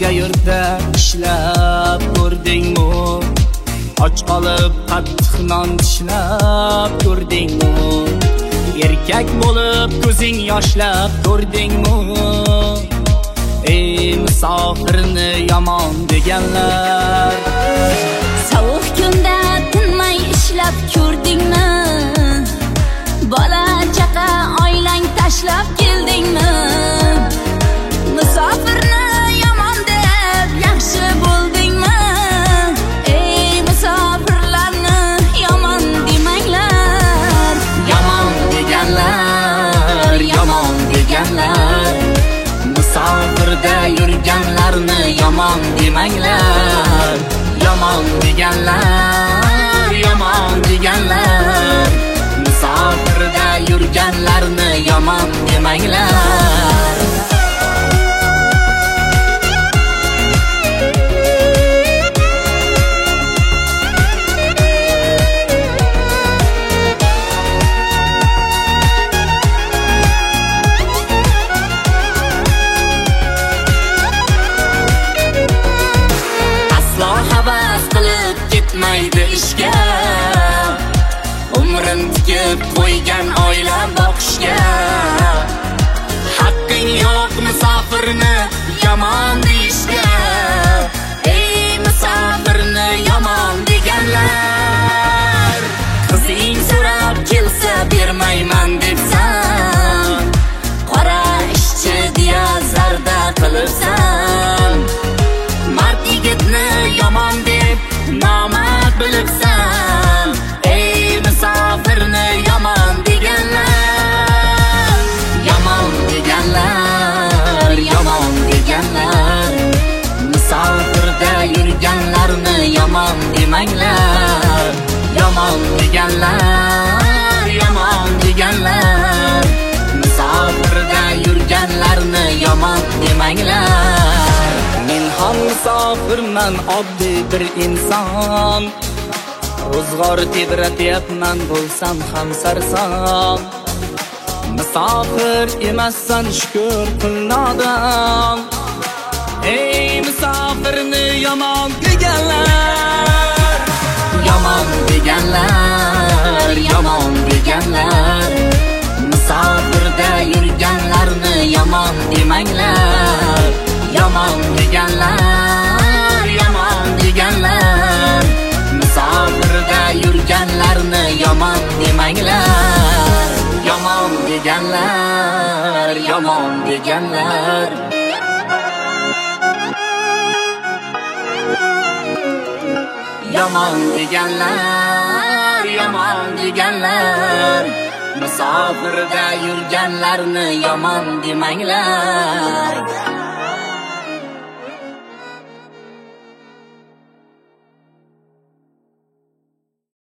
Başka yurtda ishlab ko'rdingmi? Och qolib qattiq non tishlab ko'rdingmi? Erkak bo'lib ko'zing yoshlab ko'rdingmi? Ey musofirni yomon deganlar, sovuq kunda tinmay ishlab ko'rdingmi? Bola chaqa oilang tashlab keldingmi? Musofirni yomon deb yaxshi bo'ldingmi? Ey musofirlarni yomon demanglar. yomon deganlar, yomon deganlar. Musofirda yurganlarni yomon demanglar. Yomon deganlar, yomon deganlar. Musofirda yurganlarni yomon demanglar. Ketmaydi ishga, umrin tikib qo'ygan oila boqishga. Haqqing yo'q musofirni yomon deyishga. Ey musofirni yomon deganlar, qizing so'rab kelsa bermayman debsan. Qora ishchi deya zarda qilibsan. Mard yigitni yomon deb nomard bilibsan. Ey musofirni yomon deganlar, yomon deganlar, yomon deganlar. Musofirda yurganlarni yomon demanglar. Yomon deganlar, yomon deganlar. Musofirda yurganlarni yomon demanglar. Men ham musofirman, oddiy bir inson. Ro'zg'or tebratyapman, bo'lsam ham sarson. Musofir emassan, shukr qil nodon. Ey musofirni yomon deganlar, yomon deganlar, yomon deganlar. Musofirda yurganlarni yomon demanglar. Yomon deganlar, yomon deganlar. Musofirda yurganlarni yomon demanglar. Yomon deganlar, yomon deganlar. Yomon deganlar, yomon deganlar. Musofirda yurganlarni yomon demanglar.